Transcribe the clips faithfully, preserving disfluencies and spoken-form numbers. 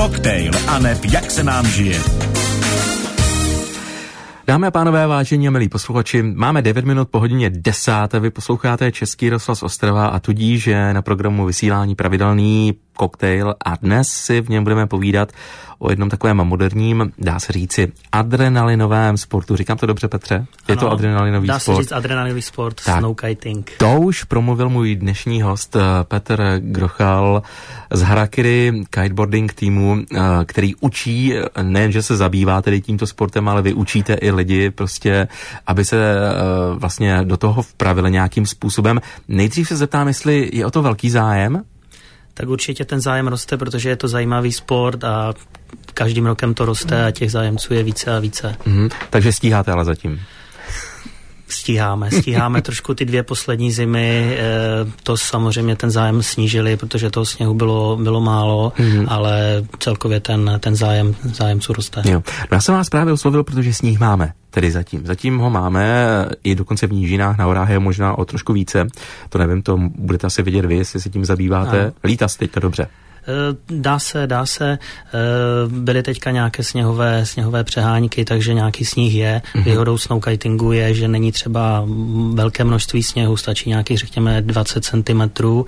Koktejl a neb jak se nám žije. Dámy a pánové, vážení a milí posluchači, máme devět minut po hodině desáté, vy posloucháte Český rozhlas Ostrava a tudíž je na programu vysílání pravidelný koktejl a dnes si v něm budeme povídat o jednom takovém moderním, dá se říci, adrenalinovém sportu. Říkám to dobře, Petře? Je ano, to adrenalinový dá sport? Dá se říct adrenalinový sport, tak, snowkiting. To už promluvil můj dnešní host Petr Grochal z Harakiri kiteboarding týmu, který učí, nejen, že se zabývá tedy tímto sportem, ale vy učíte i lidi prostě, aby se vlastně do toho vpravili nějakým způsobem. Nejdřív se zeptám, jestli je o to velký zájem? Tak určitě ten zájem roste, protože je to zajímavý sport a každým rokem to roste a těch zájemců je více a více. Mm, takže stíháte ale zatím? Stíháme, stíháme trošku ty dvě poslední zimy, to samozřejmě ten zájem snížili, protože toho sněhu bylo, bylo málo, mm. ale celkově ten, ten zájem zájemců roste. Jo. No já jsem vás právě oslovil, protože sníh máme, tedy zatím. Zatím ho máme i dokonce v nížinách, na horách je možná o trošku více. To nevím, to budete asi vidět vy, jestli se tím zabýváte. Ano. Lítá se teďka dobře. Dá se, dá se. Byly teďka nějaké sněhové, sněhové přehánky, takže nějaký sníh je. Mm-hmm. Výhodou snowkitingu je, že není třeba velké množství sněhu, stačí nějakých, řekněme, dvacet centimetrů.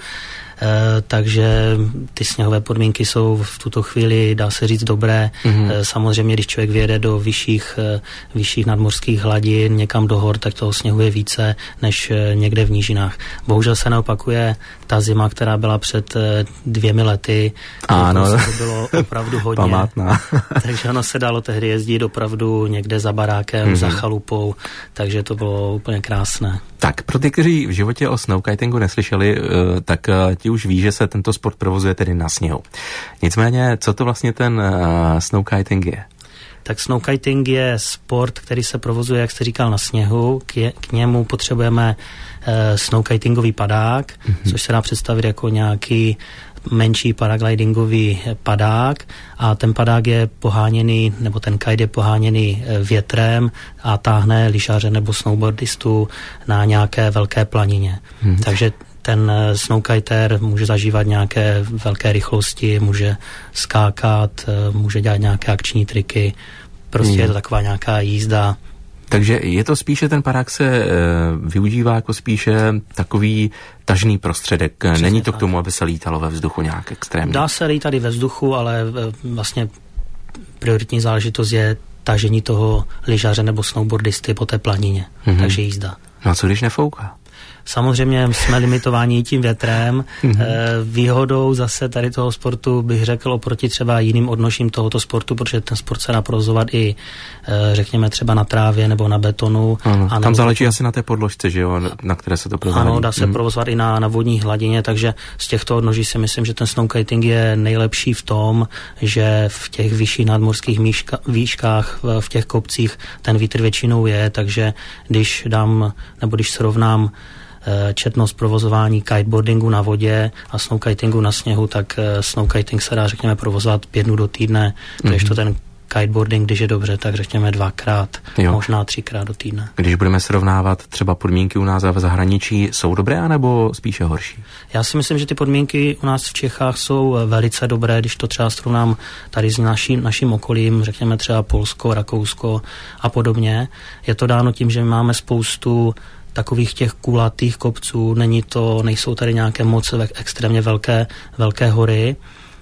Uh, takže ty sněhové podmínky jsou v tuto chvíli, dá se říct, dobré. Mm-hmm. Uh, samozřejmě, když člověk vyjede do vyšších, uh, vyšších nadmořských hladin, někam do hor, tak toho sněhu je více než uh, někde v nížinách. Bohužel se neopakuje ta zima, která byla před uh, dvěmi lety. Ano. To bylo opravdu hodně. Památná. Takže ono se dalo tehdy jezdit opravdu někde za barákem, mm-hmm. za chalupou, takže to bylo úplně krásné. Tak, pro ty, kteří v životě o snowkitingu neslyšeli, tak ti už ví, že se tento sport provozuje tedy na sněhu. Nicméně, co to vlastně ten snowkiting je? Tak snowkiting je sport, který se provozuje, jak jste říkal, na sněhu. K, je, k němu potřebujeme e, snowkitingový padák, mm-hmm. což se dá představit jako nějaký menší paraglidingový padák a ten padák je poháněný, nebo ten kite je poháněný větrem a táhne lyžaře nebo snowboardistu na nějaké velké planině. Hmm. Takže ten snowkiter může zažívat nějaké velké rychlosti, může skákat, může dělat nějaké akční triky, prostě hmm. je to taková nějaká jízda. Takže je to spíše, ten padák se e, využívá jako spíše takový tažný prostředek. Přesně Není to tak. K tomu, aby se lítalo ve vzduchu nějak extrémně? Dá se lítat i ve vzduchu, ale e, vlastně prioritní záležitost je tažení toho lyžaře nebo snowboardisty po té planině. Mm-hmm. Takže jízda. No a co když nefouká? Samozřejmě jsme limitováni tím větrem. Mm-hmm. Výhodou zase tady toho sportu bych řekl oproti třeba jiným odnožím tohoto sportu, protože ten sport se dá provozovat i řekněme třeba na trávě nebo na betonu. Ano, a tam záleží asi na té podložce, že jo, na které se to provádí. Ano, dá se mm. provozovat i na, na vodní hladině, takže z těchto odnoží si myslím, že ten snowkiting je nejlepší v tom, že v těch vyšších nadmořských míška, výškách, v těch kopcích ten vítr většinou je, takže když dám, nebo když srovnám četnost provozování kiteboardingu na vodě a snowkitingu na sněhu, tak snowkiting se dá, řekněme, provozovat pět dnů do týdne, mm-hmm. když to ten kiteboarding, když je dobře, tak řekněme dvakrát, jo. možná třikrát do týdne. Když budeme srovnávat třeba podmínky u nás a v zahraničí, jsou dobré, anebo spíše horší? Já si myslím, že ty podmínky u nás v Čechách jsou velice dobré, když to třeba srovnám tady s naší, naším okolím, řekněme třeba Polsko, Rakousko a podobně. Je to dáno tím, že máme spoustu takových těch kulatých kopců, není to, nejsou tady nějaké moc extrémně velké, velké hory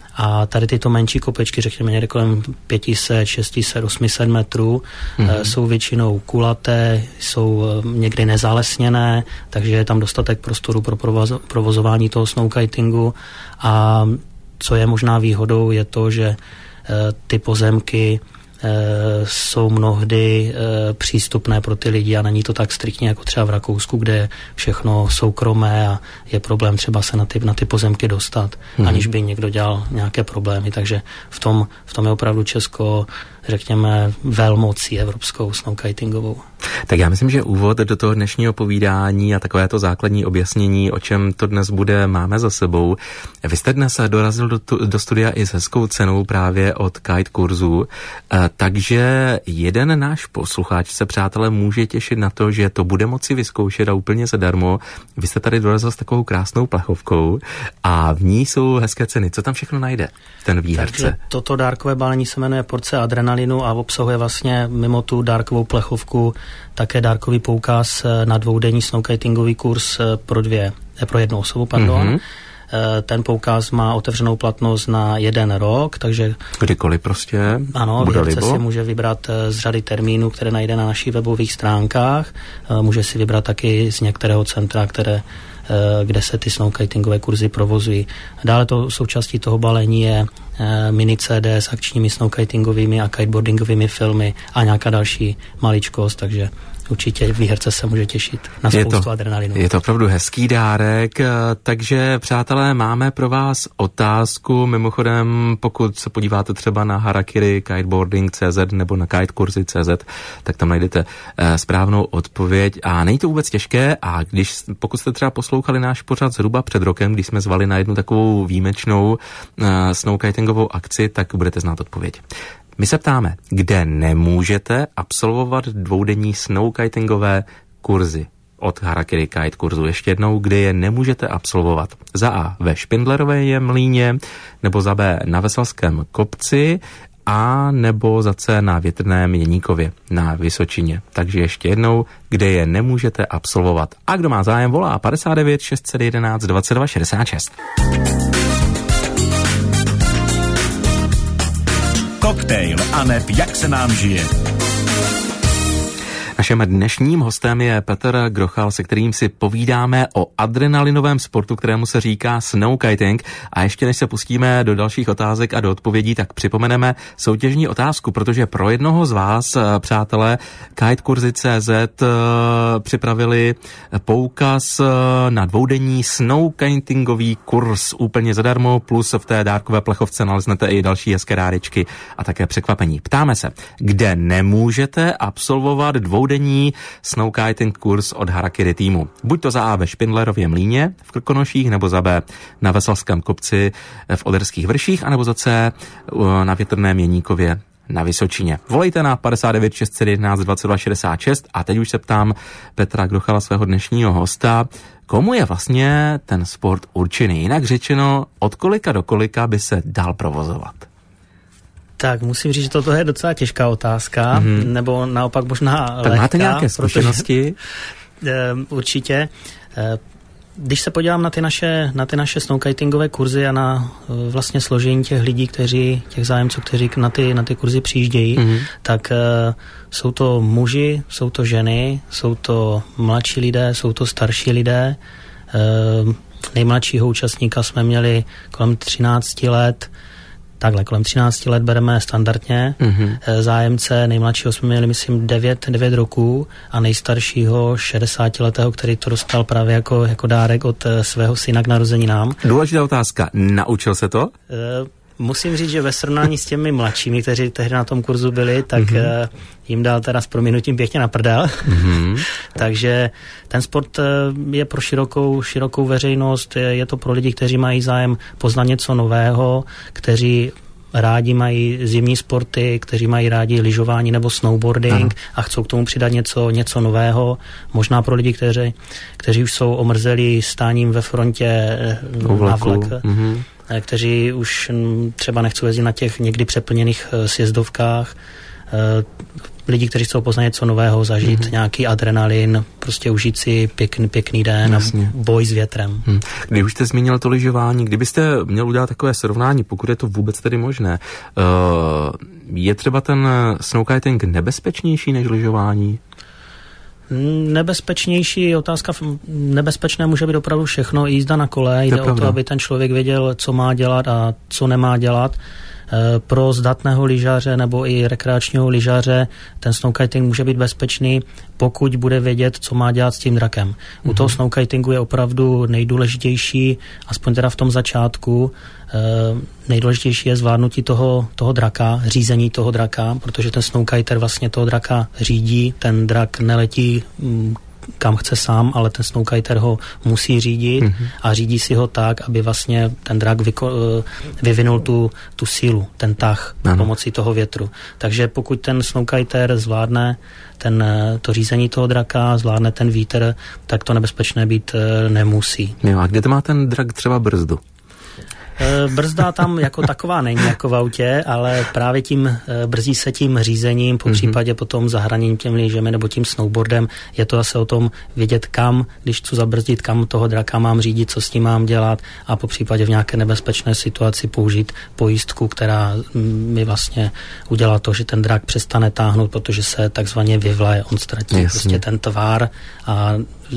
a tady tyto menší kopečky, řekněme někde kolem pět set, šest set, osm set metrů, mm-hmm. jsou většinou kulaté, jsou někdy nezalesněné, takže je tam dostatek prostoru pro provoz, provozování toho snowkitingu a co je možná výhodou je to, že ty pozemky jsou mnohdy e, přístupné pro ty lidi a není to tak striktně jako třeba v Rakousku, kde je všechno soukromé a je problém třeba se na ty, na ty pozemky dostat, mm-hmm. aniž by někdo dělal nějaké problémy. Takže v tom, v tom je opravdu Česko, řekněme, velmocí evropskou snowkitingovou. Tak já myslím, že úvod do toho dnešního povídání a takové to základní objasnění, o čem to dnes bude, máme za sebou. Vy jste dnes dorazil do, do studia i s hezkou cenou právě od Kite kurzu, takže jeden náš posluchač se, přátelé, může těšit na to, že to bude moci vyzkoušet a úplně zadarmo. Vy jste tady dorazil s takovou krásnou plechovkou a v ní jsou hezké ceny. Co tam všechno najde ten výherce? Takže toto dárkové balení se jmenuje Porce adrenalinu a obsahuje vlastně mimo tu dárkovou plechovku také dárkový poukaz na dvoudenní snowkitingový kurz pro dvě, pro jednu osobu, pardon. Mm-hmm. Ten poukaz má otevřenou platnost na jeden rok, takže... Kdykoliv prostě. Ano, výherce si může vybrat z řady termínů, které najde na našich webových stránkách. Může si vybrat taky z některého centra, které, kde se ty snowkitingové kurzy provozují. Dále to součástí toho balení je mini C D s akčními snowkitingovými a kiteboardingovými filmy a nějaká další maličkost, takže určitě výherce se může těšit na spoustu je to, adrenalinu. Je to opravdu hezký dárek, takže přátelé, máme pro vás otázku. Mimochodem, pokud se podíváte třeba na Harakiri Kiteboarding tečka cé zet nebo na kitekurzy tečka cé zet, tak tam najdete správnou odpověď a není to vůbec těžké a když, pokud jste třeba poslouchali náš pořad zhruba před rokem, když jsme zvali na jednu takovou výjimečnou uh, snowkitingovou akci, tak budete znát odpověď. My se ptáme, kde nemůžete absolvovat dvoudenní snowkitingové kurzy od Harakiri Kite kurzu. Ještě jednou, kde je nemůžete absolvovat. Za A ve Špindlerové mlýně, nebo za B na Veselském kopci, a nebo za C na Větrném Jeníkově na Vysočině. Takže ještě jednou, kde je nemůžete absolvovat. A kdo má zájem, volá padesát devět šest set jedenáct dvacet dva šedesát šest. Koktejl aneb jak se nám žije. Naším dnešním hostem je Petr Grochal, se kterým si povídáme o adrenalinovém sportu, kterému se říká snowkiting. A ještě než se pustíme do dalších otázek a do odpovědí, tak připomeneme soutěžní otázku, protože pro jednoho z vás, přátelé, kitekurzy tečka cé zet připravili poukaz na dvoudenní snowkitingový kurz úplně zadarmo, plus v té dárkové plechovce naleznete i další hezké dárečky a také překvapení. Ptáme se, kde nemůžete absolvovat dvou denní snowkiting kurz od Harakiri týmu. Buď to za A ve Špindlerově mlýně v Krkonoších, nebo za B na Veselském kopci v Oderských vrších, anebo za C na Větrném Jeníkově na Vysočině. Volejte na padesát devět šest set jedenáct dvacet dva šedesát šest a teď už se ptám Petra Grochala, svého dnešního hosta, komu je vlastně ten sport určený? Jinak řečeno, od kolika do kolika by se dal provozovat? Tak musím říct, že toto je docela těžká otázka, mm-hmm. nebo naopak možná tak lehká. Máte nějaké zkušenosti? Protože, určitě. Když se podívám na ty naše, na ty naše snowkitingové kurzy a na vlastně složení těch lidí, kteří, těch zájemců, kteří na ty, na ty kurzy přijíždějí, mm-hmm. tak uh, jsou to muži, jsou to ženy, jsou to mladší lidé, jsou to starší lidé. Uh, nejmladšího účastníka jsme měli kolem třinácti let. Takhle, kolem třinácti let bereme standardně. Mm-hmm. Zájemce nejmladšího jsme měli, myslím, devět roků a nejstaršího šedesátiletého, který to dostal právě jako, jako dárek od svého syna k narozeninám. Důležitá otázka. Naučil se to? E, musím říct, že ve srovnání s těmi mladšími, kteří tehdy na tom kurzu byli, tak mm-hmm. jim dal teda s prominutím pěkně na prdel. Mm-hmm. Takže ten sport je pro širokou, širokou veřejnost, je to pro lidi, kteří mají zájem poznat něco nového, kteří rádi mají zimní sporty, kteří mají rádi lyžování nebo snowboarding Aha. a chcou k tomu přidat něco, něco nového. Možná pro lidi, kteří, kteří už jsou omrzeli stáním ve frontě na vlak. Mm-hmm. kteří už třeba nechcou jezdit na těch někdy přeplněných sjezdovkách, lidi, kteří chcou poznat něco nového, zažít mm-hmm. nějaký adrenalin, prostě užít si pěkný, pěkný den Jasně. a boj s větrem. Hmm. Když už jste zmínil to lyžování, kdybyste měl udělat takové srovnání, pokud je to vůbec tedy možné, uh, je třeba ten snowkiting nebezpečnější než lyžování? Nebezpečnější otázka, nebezpečné může být opravdu všechno, jízda na kole, jde o to, aby ten člověk věděl, co má dělat a co nemá dělat. Pro zdatného lyžaře nebo i rekreačního lyžaře ten snowkiting může být bezpečný, pokud bude vědět, co má dělat s tím drakem. U toho snowkitingu je opravdu nejdůležitější, aspoň teda v tom začátku, nejdůležitější je zvládnutí toho, toho draka, řízení toho draka, protože ten snowkiter vlastně toho draka řídí, ten drak neletí kam chce sám, ale ten snowkiter ho musí řídit mm-hmm. a řídí si ho tak, aby vlastně ten drak vyko- vyvinul tu, tu sílu, ten tah ano. pomocí toho větru. Takže pokud ten snowkiter zvládne ten, to řízení toho draka, zvládne ten vítr, tak to nebezpečné být nemusí. Jo, a kde to má ten drak třeba brzdu? Brzda tam jako taková není jako v autě, ale právě tím brzdí se tím řízením, po případě potom zahraním těm lyžemi nebo tím snowboardem. Je to zase o tom vědět, kam, když chci zabrzdit, kam toho draka mám řídit, co s tím mám dělat a po případě v nějaké nebezpečné situaci použít pojistku, která mi vlastně udělá to, že ten drak přestane táhnout, protože se takzvaně vyvlaje, on ztratí Jasně. prostě ten tvar a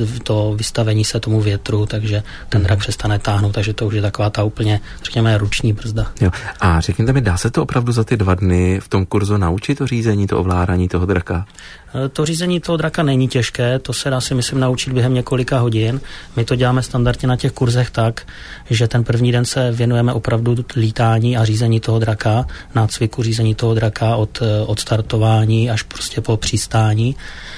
to vystavení se tomu větru, takže ten drak přestane táhnout, takže to už je taková ta úplně, řekněme, ruční brzda. Jo. A řekněte mi, dá se to opravdu za ty dva dny v tom kurzu naučit to řízení, to ovládání toho draka? To řízení toho draka není těžké, to se dá si myslím naučit během několika hodin. My to děláme standardně na těch kurzech tak, že ten první den se věnujeme opravdu lítání a řízení toho draka, nácviku řízení toho draka od, od startování až prostě po přistání.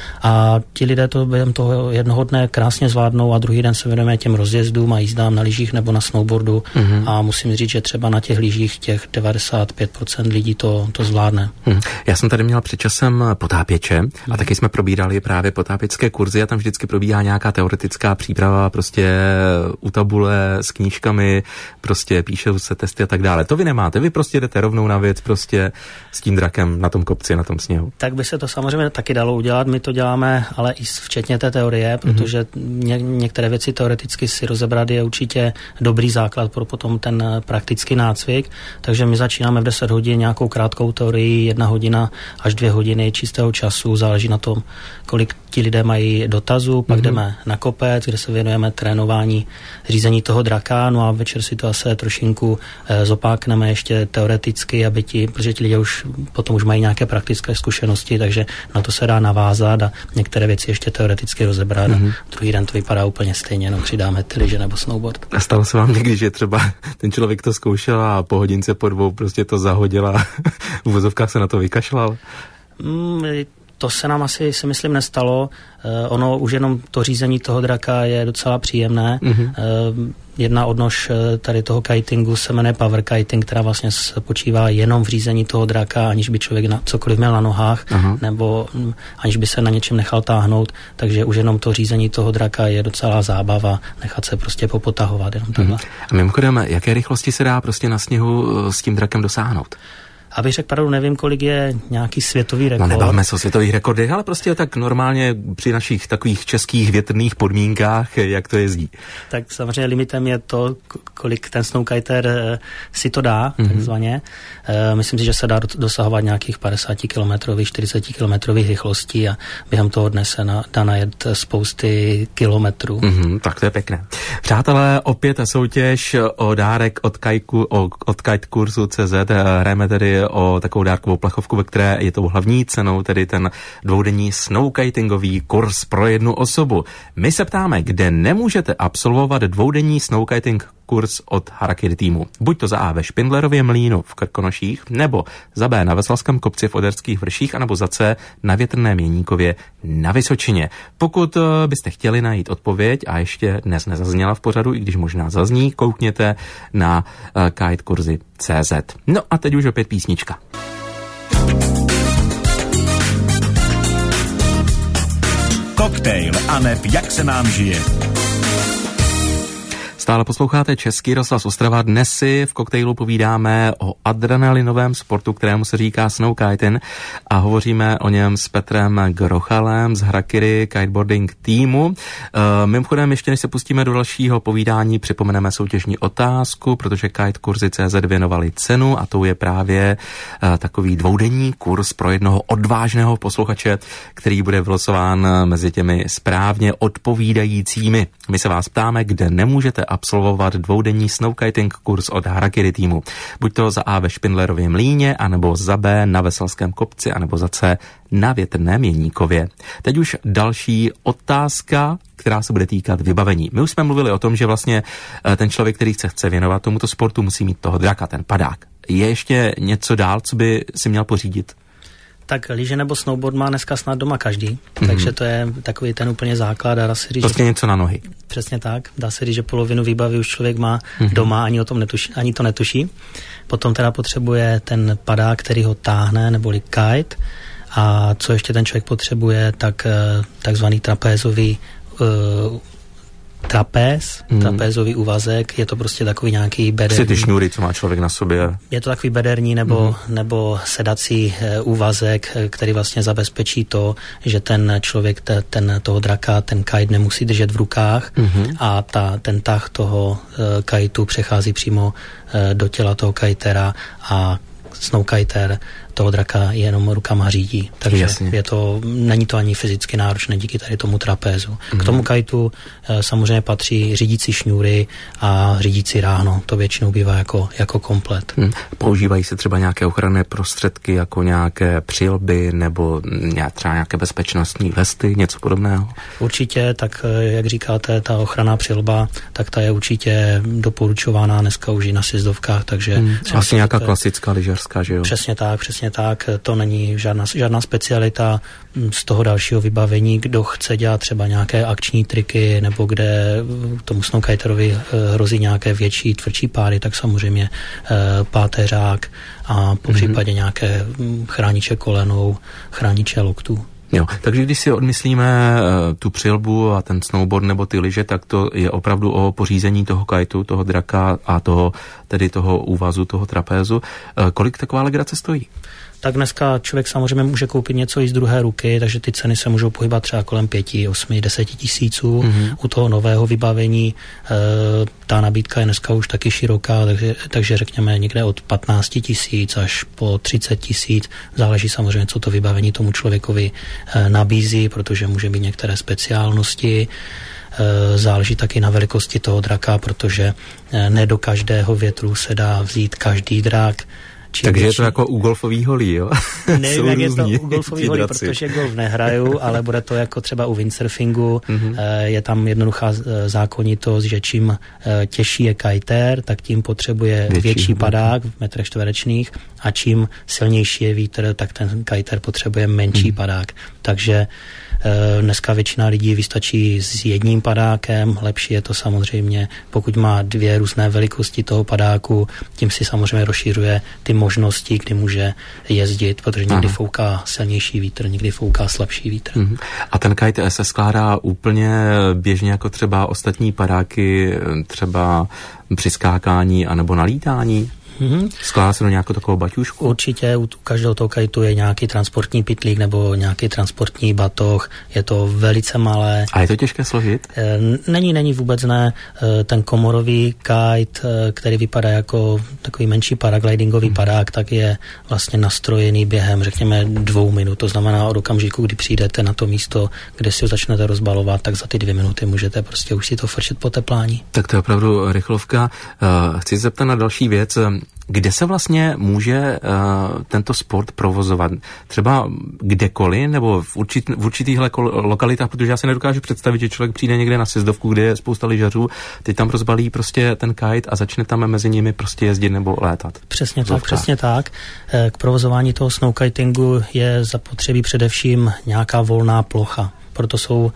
A ti lidé to během toho jednoho dne krásně zvládnou a druhý den se věnujeme těm rozjezdům a jízdám na lyžích nebo na snowboardu mm-hmm. a musím říct, že třeba na těch lyžích těch devadesát pět procent lidí to, to zvládne. Mm. Já jsem tady měl před časem potápěče a taky jsme probírali právě potápěčské kurzy a tam vždycky probíhá nějaká teoretická příprava prostě u tabule s knížkami, prostě píšou se testy a tak dále. To vy nemáte, vy prostě jdete rovnou na věc prostě s tím drakem na tom kopci, na tom sněhu. Tak by se to samozřejmě taky dalo udělat, my to děláme, ale i včetně té teorie, protože ně, některé věci teoreticky si rozebrat je určitě dobrý základ pro potom ten praktický nácvik, takže my začínáme v deset hodin nějakou krátkou teorii, jedna hodina až dvě hodiny čistého času, záleží na tom, kolik ti lidé mají dotazů, pak mm-hmm. jdeme na kopec, kde se věnujeme trénování řízení toho draka, no a večer si to asi trošinku e, zopákneme ještě teoreticky, aby ti, protože ti lidé už potom už mají nějaké praktické zkušenosti, takže na to se dá navázat a některé věci ještě teoreticky rozebrat mm-hmm. a druhý den to vypadá úplně stejně, no přidáme ty lyže nebo snowboard. A stalo se vám někdy, že třeba ten člověk to zkoušel a po hodince po dvou prostě to zahodil a v uvozovkách se na to vykašlal? Mm, To se nám asi, si myslím, nestalo. Uh, ono už jenom to řízení toho draka je docela příjemné. Mm-hmm. Uh, jedna odnož tady toho kitingu se jmenuje power kiting, která vlastně spočívá jenom v řízení toho draka, aniž by člověk na, cokoliv měl na nohách, uh-huh. nebo um, aniž by se na něčem nechal táhnout. Takže už jenom to řízení toho draka je docela zábava, nechat se prostě popotahovat. Jenom takhle. Mm-hmm. A mimochodem, jaké rychlosti se dá prostě na sněhu s tím drakem dosáhnout? Abych řekl pravdu, nevím, kolik je nějaký světový rekord. No nebavme se o světových rekordech, ale prostě tak normálně při našich takových českých větrných podmínkách, jak to jezdí. Tak samozřejmě limitem je to, kolik ten snowkiter si to dá, mm-hmm. takzvaně. Myslím si, že se dá dosahovat nějakých padesát kilometrových, čtyřicet kilometrových rychlostí a během toho dne se na, dá najet spousty kilometrů. Mm-hmm, tak to je pěkné. Přátelé, opět soutěž o dárek od, kajku, od kite kurzu tečka cé zet. Hrajeme tedy o takovou dárkovou plechovku, ve které je tou hlavní cenou tedy ten dvoudenní snowkitingový kurz pro jednu osobu. My se ptáme, kde nemůžete absolvovat dvoudenní snowkiting kurz od Harakiri týmu. Buď to za A ve Špindlerově mlýnu v Krkonoších, nebo za B na Veselském kopci v Oderských vrších, anebo za C na Větrném Jeníkově na Vysočině. Pokud byste chtěli najít odpověď a ještě dnes nezazněla v pořadu, i když možná zazní, koukněte na uh, kitekurzy tečka cé zet. No a teď už opět písnička. Koktejl aneb jak se nám žije. Stále posloucháte Český rozhlas Ostrava. Dnes si v koktejlu povídáme o adrenalinovém sportu, kterému se říká snowkiting a hovoříme o něm s Petrem Grochalem z Harakiri kiteboarding týmu. Uh, mimochodem, ještě než se pustíme do dalšího povídání, připomeneme soutěžní otázku, protože kitekurzy tečka cé zet věnovali cenu a to je právě uh, takový dvoudenní kurz pro jednoho odvážného posluchače, který bude vylosován mezi těmi správně odpovídajícími. My se vás ptáme, kde nemůžete absolvovat dvoudenní snowkiting kurz od Harakiri týmu. Buď to za A ve Špindlerově mlýně, anebo za B na Veselském kopci, anebo za C na Větrném Jeníkově. Teď už další otázka, která se bude týkat vybavení. My už jsme mluvili o tom, že vlastně ten člověk, který se chce věnovat tomuto sportu, musí mít toho draka, ten padák. Je ještě něco dál, co by si měl pořídit? Tak lyže nebo snowboard má dneska snad doma každý, mm-hmm. takže to je takový ten úplně základ. A dá se říct, prostě něco na nohy. Přesně tak. Dá se říct, že polovinu výbavy už člověk má mm-hmm. doma, ani o tom netuší, ani to netuší. Potom teda potřebuje ten padák, který ho táhne, neboli kite. A co ještě ten člověk potřebuje, tak takzvaný trapézový uh, trapéz, hmm. trapézový úvazek, je to prostě takový nějaký bederní. Ty šňůry, co má člověk na sobě. Je to takový bederní nebo, hmm. nebo sedací e, úvazek, který vlastně zabezpečí to, že ten člověk, te, ten toho draka, ten kite nemusí držet v rukách hmm. a ta, ten tah toho e, kiteu přechází přímo e, do těla toho kitera a snowkiter toho draka jenom rukama řídí. Takže je to, není to ani fyzicky náročné díky tady tomu trapézu. Mm. K tomu kajtu e, samozřejmě patří řídící šňůry a řídící ráhno. To většinou bývá jako, jako komplet. Mm. Používají se třeba nějaké ochranné prostředky, jako nějaké přilby nebo třeba nějaké bezpečnostní vesty, něco podobného? Určitě, tak jak říkáte, ta ochranná přilba, tak ta je určitě doporučována dneska už i na sjezdovkách, takže... Mm. Asi nějaká to, klasická lyžařská, že jo? Přesně tak, přesně tak, to není žádná, žádná specialita z toho dalšího vybavení, kdo chce dělat třeba nějaké akční triky, nebo kde tomu snowkiterovi hrozí nějaké větší, tvrdší pády, tak samozřejmě páteřák a po případě mm-hmm. nějaké chrániče kolenou, chrániče loktů. Jo, takže když si odmyslíme uh, tu přilbu a ten snowboard nebo ty lyže, tak to je opravdu o pořízení toho kajtu, toho draka a toho, tedy toho úvazu, toho trapézu. Uh, kolik taková legrace stojí? Tak dneska člověk samozřejmě může koupit něco i z druhé ruky, takže ty ceny se můžou pohybovat třeba kolem pěti, osmi, deseti tisíců. Mm-hmm. U toho nového vybavení e, ta nabídka je dneska už taky široká, takže, takže řekněme někde od patnácti tisíc až po třicet tisíc. Záleží samozřejmě, co to vybavení tomu člověkovi e, nabízí, protože může být některé speciálnosti. E, záleží taky na velikosti toho draka, protože e, ne do každého větru se dá vzít každý drak. Čím Takže větší... je to jako u golfových holí, jo? Nevím, jak je to u golfových holí, protože golf nehraju, ale bude to jako třeba u windsurfingu. Mm-hmm. Je tam jednoduchá zákonitost, že čím těžší je kajter, tak tím potřebuje větší, větší padák v metrech čtverečných a čím silnější je vítr, tak ten kajter potřebuje menší mm. padák. Takže dneska většina lidí vystačí s jedním padákem, lepší je to samozřejmě, pokud má dvě různé velikosti toho padáku, tím si samozřejmě rozšiřuje ty možnosti, kdy může jezdit, protože někdy Aha. fouká silnější vítr, někdy fouká slabší vítr. Uh-huh. A ten kite se skládá úplně běžně jako třeba ostatní padáky, třeba při skákání anebo na lítání? Mm-hmm. Skládá se do nějakého takového baťušku? Určitě, u každého toho kajtu je nějaký transportní pytlík nebo nějaký transportní batoh, je to velice malé. A je to těžké složit? Není, není vůbec ne. Ten komorový kite, který vypadá jako takový menší paraglidingový mm. padák, tak je vlastně nastrojený během, řekněme, dvou minut. To znamená od okamžiku, kdy přijdete na to místo, kde si ho začnete rozbalovat, tak za ty dvě minuty můžete prostě už si to frčet po teplání. Tak to je opravdu rychlovka. Chci se zeptat na další věc. Kde se vlastně může uh, tento sport provozovat? Třeba kdekoliv, nebo v, určit, v určitých lokalitách, protože já si nedokážu představit, že člověk přijde někde na sjezdovku, kde je spousta lyžařů, teď tam rozbalí prostě ten kite a začne tam mezi nimi prostě jezdit nebo létat. Přesně tak, přesně tak. K provozování toho snowkitingu je zapotřebí především nějaká volná plocha. Proto jsou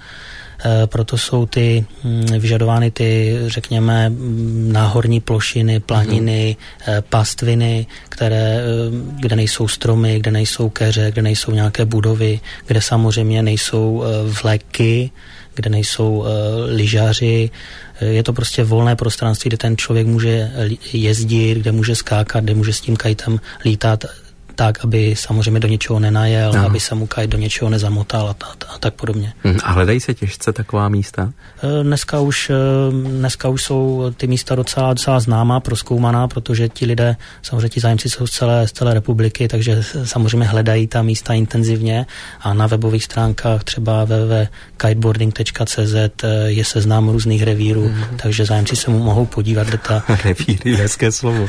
Proto jsou ty vyžadovány ty, řekněme, náhorní plošiny, planiny, mm. pastviny, které, kde nejsou stromy, kde nejsou keře, kde nejsou nějaké budovy, kde samozřejmě nejsou vleky, kde nejsou lyžaři. Je to prostě volné prostranství, kde ten člověk může jezdit, kde může skákat, kde může s tím kajtem lítat tak, aby samozřejmě do něčeho nenajel, no. aby se mu kite do něčeho nezamotal a, a, a tak podobně. A hledají se těžce taková místa? Dneska už, dneska už jsou ty místa docela, docela známá, prozkoumaná, protože ti lidé, samozřejmě ti zájemci jsou z celé, z celé republiky, takže samozřejmě hledají ta místa intenzivně a na webových stránkách třeba w w w tečka kiteboarding tečka c z je seznam různých revírů, mm. takže zájemci se mu mohou podívat, kde ta... Revíry, hezké slovo.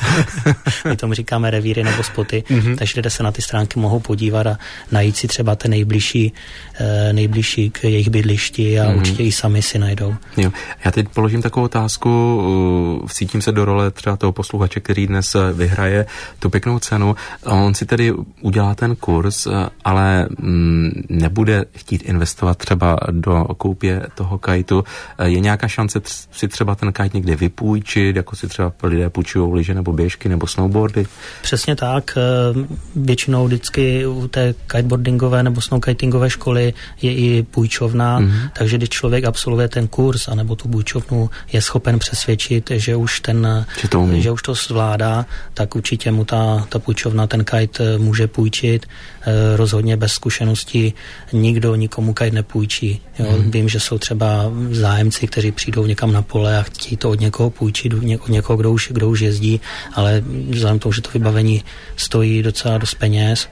My tomu říkáme revíry nebo spoty, mm-hmm. takže lidé se na ty stránky mohou podívat a najít si třeba ten nejbližší, nejbližší k jejich bydlišti a mm-hmm. určitě i sami si najdou. Jo. Já teď položím takovou otázku, vcítím se do role třeba toho posluchače, který dnes vyhraje tu pěknou cenu. On si tedy udělá ten kurz, ale nebude chtít investovat třeba do koupě toho kajtu. Je nějaká šance si třeba ten kite někde vypůjčit, jako si třeba lidé půjčují lyže nebo běžky nebo snowboardy? Přesně tak. Většinou vždycky u té kiteboardingové nebo snowkitingové školy je i půjčovna, mm-hmm. takže když člověk absolvuje ten kurz anebo tu půjčovnu, je schopen přesvědčit, že už ten, že to, že už to zvládá, tak určitě mu ta, ta půjčovna ten kite může půjčit. Rozhodně bez zkušeností nikdo nikomu kite nepůjčí. Jo? Mm-hmm. Vím, že jsou třeba zájemci, kteří přijdou někam na pole a chtějí to od někoho půjčit, od někoho, kdo už, kdo už jezdí, ale vzhledem k tomu, že to vybavení stojí docela dost peněz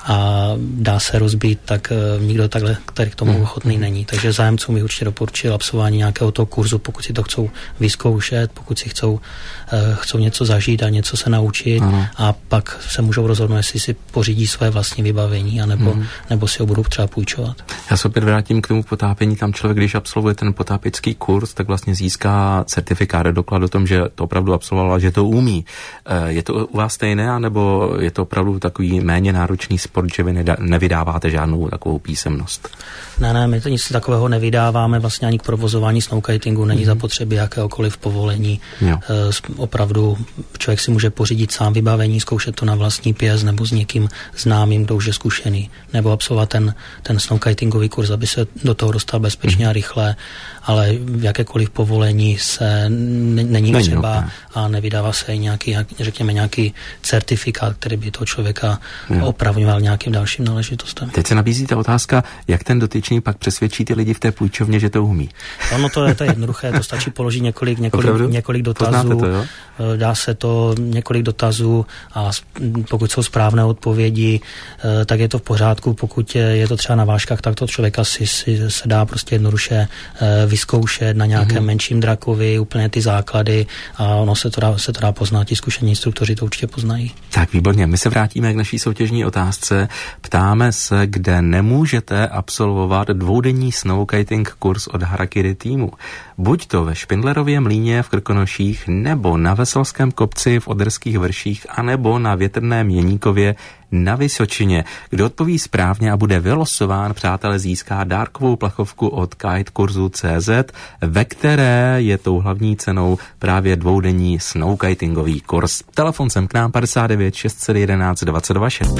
a dá se rozbít, tak uh, nikdo takhle, který k tomu ochotný není. Takže zájemcům bych určitě doporučil absolvování nějakého toho kurzu, pokud si to chcou vyzkoušet, pokud si chcou, uh, chcou něco zažít a něco se naučit ano. a pak se můžou rozhodnout, jestli si pořídí své vlastní vybavení, anebo, hmm. nebo si ho budou třeba půjčovat. Já se opět vrátím k tomu potápění. Tam člověk, když absolvuje ten potápěcký kurz, tak vlastně získá certifikát, doklad o tom, že to opravdu absolvoval, že to umí. Uh, je to u vás stejné, anebo je to opravdu takový méně náročný sport, že vy nedá, nevydáváte žádnou takovou písemnost? Ne, ne, my to nic takového nevydáváme, vlastně ani k provozování snowkitingu není mm. zapotřebí jakéhokoliv povolení. Jo. E, opravdu člověk si může pořídit sám vybavení, zkoušet to na vlastní pěst nebo s někým známým, kdo už je zkušený, nebo absolvovat ten, ten snowkitingový kurz, aby se do toho dostal bezpečně mm. a rychle, ale jakékoliv povolení se n- není, není třeba nutné. A nevydává se nějaký, řekněme, nějaký certifikát, který by toho člověka jo. opravňoval nějakým dalším náležitostem. Teď se nabízí ta otázka, jak ten dotyčný pak přesvědčí ty lidi v té půjčovně, že to umí. Ono to je, to je jednoduché, to stačí položit několik, několik, několik dotazů. To, jo? Dá se to několik dotazů a pokud jsou správné odpovědi, tak je to v pořádku. Pokud je to třeba na vážkách, tak to člověka si, si se dá prostě jednoduše vyzkoušet na nějakém mm-hmm. menším drakovi, úplně ty základy a ono se to dá, se to dá poznat. Ti zkušení instruktoři to určitě poznají. Tak výborně, my se vrátíme k naší soutěžní otázce. Ptáme se, kde nemůžete absolvovat dvoudenní snowkiting kurz od Harakiri týmu. Buď to ve Špindlerově mlýně v Krkonoších, nebo na Veselském kopci v Oderských vrších, anebo na Větrném Jeníkově na Vysočině. Kdo odpoví správně a bude vylosován, přátelé, získá dárkovou plechovku od kitekurzu tečka cé zet, ve které je tou hlavní cenou právě dvoudenní snowkitingový kurz. Telefon sem k nám padesát devět šest set jedenáct dvacet dva šest.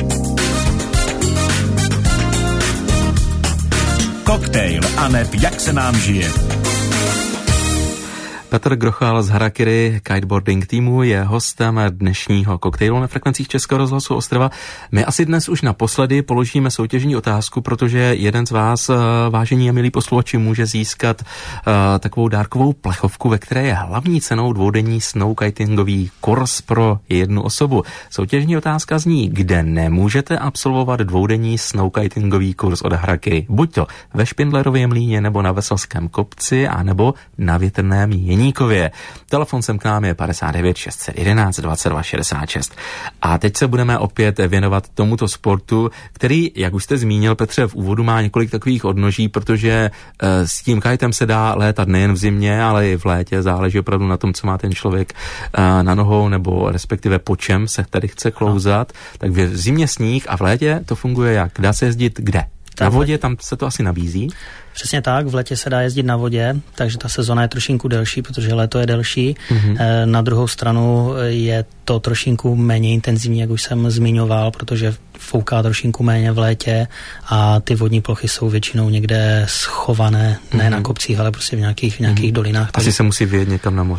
Koktejl aneb jak se nám žije. Petr Grochal z Harakiri kiteboarding týmu je hostem dnešního koktejlu na frekvencích Českého rozhlasu Ostrava. My asi dnes už naposledy položíme soutěžní otázku, protože jeden z vás, vážení a milí posluchači, může získat uh, takovou dárkovou plechovku, ve které je hlavní cenou dvoudenní snowkitingový kurz pro jednu osobu. Soutěžní otázka zní, kde nemůžete absolvovat dvoudenní snowkitingový kurz od Harakiri. Buď to ve Špindlerově mlýně, nebo na Veselském kopci, anebo na Větrném Jeníkově. Telefon sem k nám je padesát devět šest set jedenáct dvacet dva šedesát šest. A teď se budeme opět věnovat tomuto sportu, který, jak už jste zmínil, Petře, v úvodu má několik takových odnoží, protože e, s tím kitem se dá létat nejen v zimě, ale i v létě. Záleží opravdu na tom, co má ten člověk e, na nohou, nebo respektive po čem se tady chce klouzat. Tak v zimě sníh a v létě to funguje jak? Dá se jezdit kde? Na vodě, tam se to asi nabízí? Přesně tak, v létě se dá jezdit na vodě, takže ta sezona je trošinku delší, protože léto je delší. Mm-hmm. E, na druhou stranu je to trošinku méně intenzivní, jak už jsem zmiňoval, protože fouká trošinku méně v létě a ty vodní plochy jsou většinou někde schované, mm-hmm. ne na kopcích, ale prostě v nějakých, v nějakých mm-hmm. dolinách. Asi se musí vyjet někam na moře.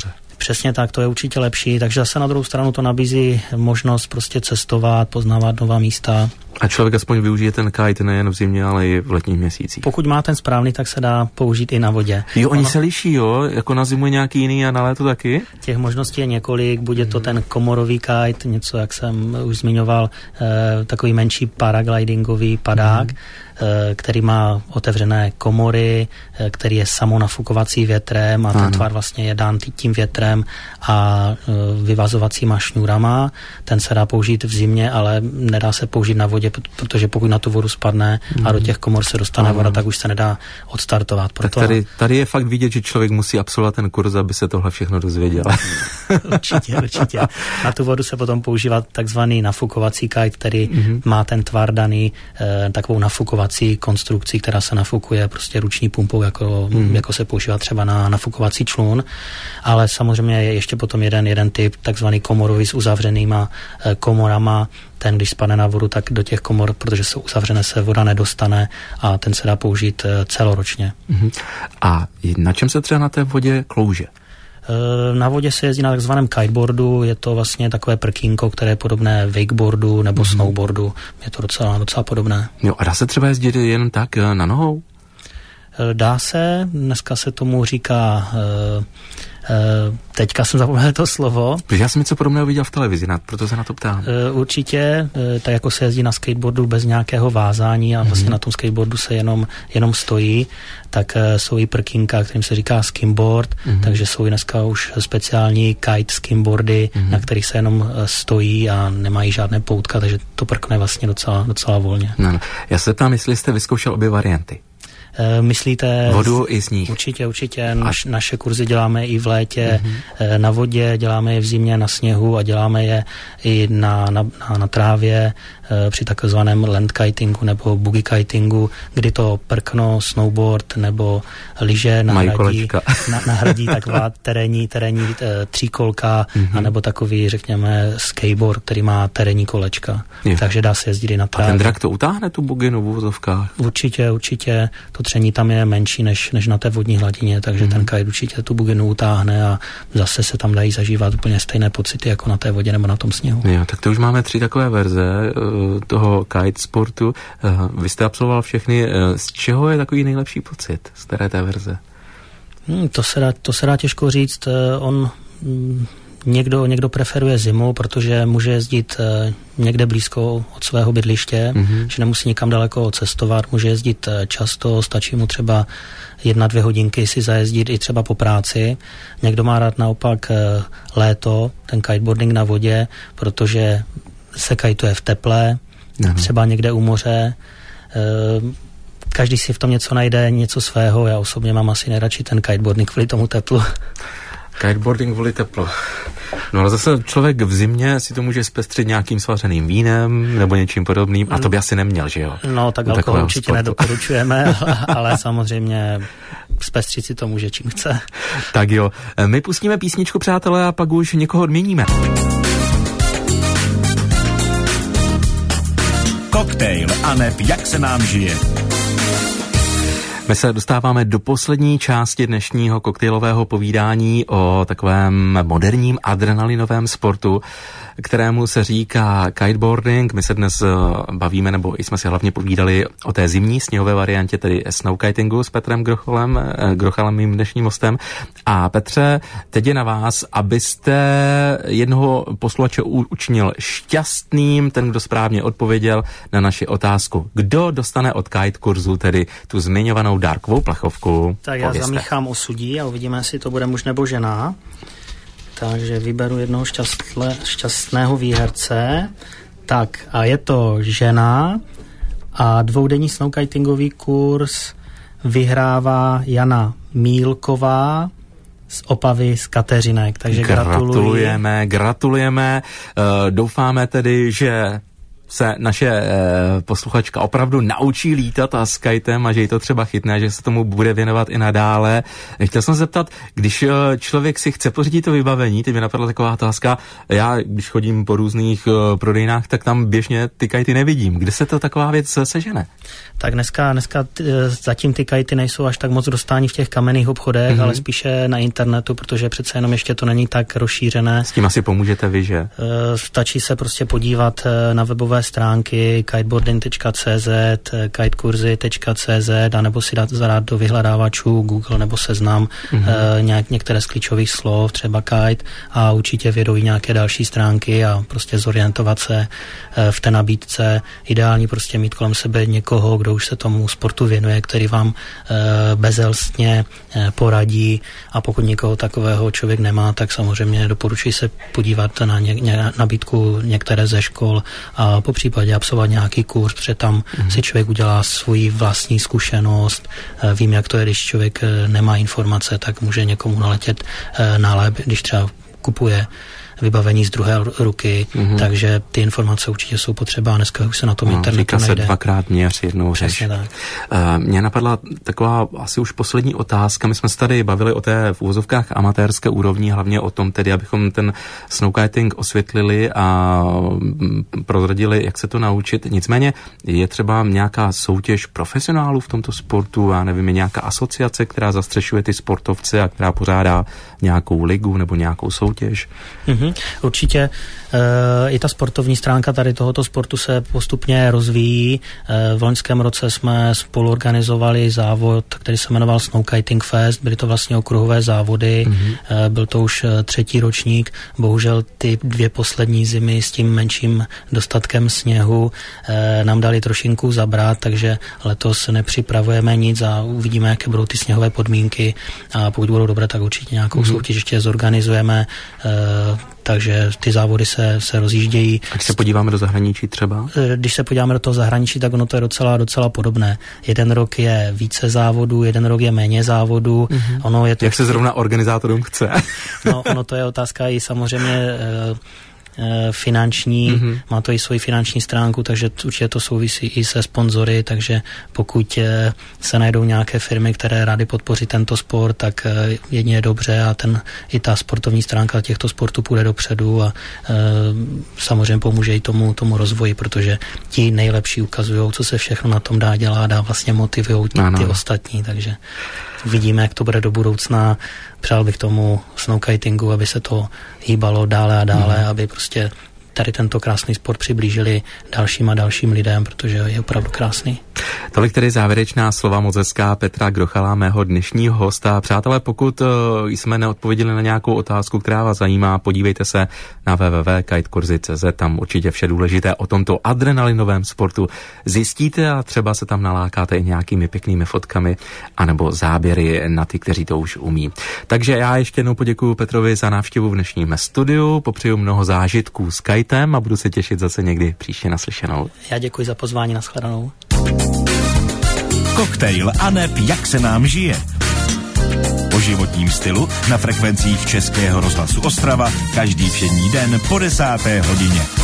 Přesně tak, to je určitě lepší, takže zase na druhou stranu to nabízí možnost prostě cestovat, poznávat nová místa. A člověk aspoň využije ten kite nejen v zimě, ale i v letních měsících. Pokud má ten správný, tak se dá použít i na vodě. Jo, oni ono, se liší, jo? Jako na zimu je nějaký jiný a na léto taky? Těch možností je několik, bude to ten komorový kite, něco, jak jsem už zmiňoval, eh, takový menší paraglidingový padák, mm. eh, který má otevřené komory, eh, který je samonafukovací větrem a ano. Ten tvar vlastně je dán tím větrem a eh, vyvazovacíma šňůrama. Ten se dá použít v zimě, ale nedá se použít na vodě, protože pokud na tu vodu spadne mm. a do těch komor se dostane ano. voda, tak už se nedá odstartovat. Proto... Tak tady, tady je fakt vidět, že člověk musí absolvovat ten kurz, aby se tohle všechno dozvěděl. Určitě, určitě. Na tu vodu se potom používá takzvaný nafukovací kite, který mm-hmm. má ten tvar daný eh, takovou nafukovací konstrukcí, která se nafukuje prostě ruční pumpou, jako, mm-hmm. jako se používá třeba na nafukovací člun. Ale samozřejmě je ještě potom jeden, jeden typ, takzvaný komorový s uzavřenýma eh, komorama. Ten, když spadne na vodu, tak do těch komor, protože jsou uzavřené, se voda nedostane a ten se dá použít eh, celoročně. Mm-hmm. A na čem se třeba na té vodě klouže? Na vodě se jezdí na takzvaném kiteboardu, je to vlastně takové prkínko, které je podobné wakeboardu nebo mm-hmm. snowboardu, je to docela, docela podobné. Jo, a dá se třeba jezdit jen tak na nohou? Dá se, dneska se tomu říká... Uh, Uh, teďka jsem zapomněl to slovo. Protože já jsem něco podobného viděl v televizi, proto se na to ptám. Uh, určitě, uh, tak jako se jezdí na skateboardu bez nějakého vázání a mm-hmm. vlastně na tom skateboardu se jenom, jenom stojí, tak uh, jsou i prkínka, kterým se říká skimboard, mm-hmm. takže jsou i dneska už speciální kite skimboardy, mm-hmm. na kterých se jenom uh, stojí a nemají žádné poutka, takže to prkne vlastně docela, docela volně. No, no. Já se ptám, jestli jste vyzkoušel obě varianty. Myslíte... Vodu i sníh. Určitě, určitě. Naš, naše kurzy děláme i v létě mm-hmm. na vodě, děláme je v zimě na sněhu a děláme je i na, na, na, na trávě při takzvaném landkitingu nebo boogie kitingu, kdy to prkno, snowboard nebo lyže nahradí, na, nahradí taková terénní, terénní tříkolka mm-hmm. anebo takový, řekněme, skateboard, který má terénní kolečka. Je. Takže dá se jezdit i na trávě. A ten drak to utáhne tu buginu v úvozovkách? Určitě, určitě. To tření tam je menší než, než na té vodní hladině, takže mm-hmm. ten kite určitě tu buginu utáhne a zase se tam dají zažívat úplně stejné pocity jako na té vodě nebo na tom sněhu. Jo, tak to už máme tři takové verze toho kite sportu. Vy jste absolvoval všechny. Z čeho je takový nejlepší pocit z které té verze? Hmm, to, se dá, to se dá těžko říct. On... Někdo, někdo preferuje zimu, protože může jezdit eh, někde blízko od svého bydliště, mm-hmm. že nemusí nikam daleko cestovat, může jezdit eh, často, stačí mu třeba jedna, dvě hodinky si zajezdit i třeba po práci. Někdo má rád naopak eh, léto, ten kiteboarding na vodě, protože se kajtuje v teple, mm-hmm. třeba někde u moře. Eh, každý si v tom něco najde, něco svého. Já osobně mám asi nejradši ten kiteboarding kvůli tomu teplu. Kiteboarding kvůli teplo. No ale zase člověk v zimě si to může zpestřit nějakým svařeným vínem nebo něčím podobným a to by asi neměl, že jo? No tak alkohol určitě sportu. Nedoporučujeme, ale samozřejmě zpestřit si to může čím chce. Tak jo, my pustíme písničku, přátelé, a pak už někoho odměníme. Koktejl aneb jak se nám žije. My se dostáváme do poslední části dnešního koktejlového povídání o takovém moderním adrenalinovém sportu, kterému se říká kiteboarding. My se dnes bavíme, nebo jsme si hlavně povídali o té zimní sněhové variantě, tedy snowkitingu s Petrem Grochalem, Grochalem, mým dnešním hostem. A Petře, teď je na vás, abyste jednoho posluchače učinil šťastným, ten, kdo správně odpověděl na naši otázku. Kdo dostane od kite kurzu tedy tu zmiňovanou dárkovou plechovku? Tak já Povězte. zamíchám osudí a uvidíme, jestli to bude muž nebo žena. Takže vyberu jednoho šťastle, šťastného výherce. Tak a je to žena a dvoudenní snowkitingový kurz vyhrává Jana Mílková z Opavy z Kateřinek. Takže gratuluji. Gratulujeme, gratulujeme. Uh, doufáme tedy, že se naše e, posluchačka opravdu naučí lítat a s kajtem a že jí to třeba chytne, že se tomu bude věnovat i nadále. Chtěl jsem se zeptat, když člověk si chce pořídit to vybavení, teď mi napadla taková otázka, já když chodím po různých e, prodejnách, tak tam běžně ty kajty nevidím. Kde se to taková věc sežene? Tak dneska, dneska t, zatím ty kajty nejsou až tak moc dostání v těch kamenných obchodech, mm-hmm. ale spíše na internetu, protože přece jenom ještě to není tak rozšířené. S tím asi pomůžete vy, že? Stačí se prostě podívat na webové stránky kiteboarding tečka cé zet, kitekurzy tečka cé zet, anebo si dát zadát do vyhledávačů Google nebo Seznam mm-hmm. nějak, některé z klíčových slov, třeba kite, a určitě vědou nějaké další stránky a prostě zorientovat se v té nabídce. Ideální prostě mít kolem sebe někoho, kdo už se tomu sportu věnuje, který vám bezelstně poradí, a pokud někoho takového člověk nemá, tak samozřejmě doporučuji se podívat na ně, ně, nabídku některé ze škol a po případě absolvovat nějaký kurz, protože tam mm-hmm. si člověk udělá svoji vlastní zkušenost. Vím, jak to je, když člověk nemá informace, tak může někomu naletět nálep, když třeba kupuje vybavení z druhé ruky, mm-hmm. takže ty informace určitě jsou potřeba a dneska už se na tom no, internetu říká nejde. Se dvakrát měř, jednou řeš. Přesně tak. Uh, mě napadla taková asi už poslední otázka. My jsme se tady bavili o té v úvozovkách amatérské úrovni, hlavně o tom tedy, abychom ten snowkiting osvětlili a prozradili, jak se to naučit. Nicméně je třeba nějaká soutěž profesionálů v tomto sportu, já nevím, je nějaká asociace, která zastřešuje ty sportovce a která pořádá nějakou ligu nebo nějakou soutěž? Mm-hmm. Určitě e, i ta sportovní stránka tady tohoto sportu se postupně rozvíjí. E, v loňském roce jsme spolu organizovali závod, který se jmenoval Snowkiting Fest. Byly to vlastně okruhové závody. Mm-hmm. E, byl to už třetí ročník. Bohužel ty dvě poslední zimy s tím menším dostatkem sněhu e, nám dali trošinku zabrat, takže letos nepřipravujeme nic a uvidíme, jaké budou ty sněhové podmínky, a pokud budou dobré, tak určitě nějakou mm-hmm. soutěž ještě zorganizujeme. E, takže ty závody se, se rozjíždějí. A když se podíváme do zahraničí třeba? Když se podíváme do toho zahraničí, tak ono to je docela, docela podobné. Jeden rok je více závodů, jeden rok je méně závodů. Mm-hmm. Ono je to Jak se zrovna organizátorům chce? No, ono to je otázka i samozřejmě e, finanční, mm-hmm. má to i svoji finanční stránku, takže určitě to souvisí i se sponzory, takže pokud se najdou nějaké firmy, které rády podpoří tento sport, tak jedně je dobře a ten, i ta sportovní stránka těchto sportů půjde dopředu a e, samozřejmě pomůže i tomu, tomu rozvoji, protože ti nejlepší ukazují, co se všechno na tom dá dělat a vlastně motivují ty, ty ostatní, takže vidíme, jak to bude do budoucna. Přál bych tomu snowkitingu, aby se to hýbalo dále a dále, mm. aby prostě tady tento krásný sport přiblížili dalším a dalším lidem, protože je opravdu krásný. Tolik tedy závěrečná slova moc hezká Petra Grochala, mého dnešního hosta. Přátelé, pokud jsme neodpověděli na nějakou otázku, která vás zajímá, podívejte se na w w w tečka kitekurzy tečka cé zet, tam určitě vše důležité o tomto adrenalinovém sportu zjistíte a třeba se tam nalákáte i nějakými pěknými fotkami anebo záběry na ty, kteří to už umí. Takže já ještě jednou poděkuju Petrovi za návštěvu v dnešním studiu, popřeju mnoho zážitků s kitem a budu se těšit zase někdy příště naslyšenou. Já děkuji za pozvání, nashledanou. Koktejl aneb Jak se nám žije. O životním stylu na frekvencích Českého rozhlasu Ostrava každý všední den po desáté hodině.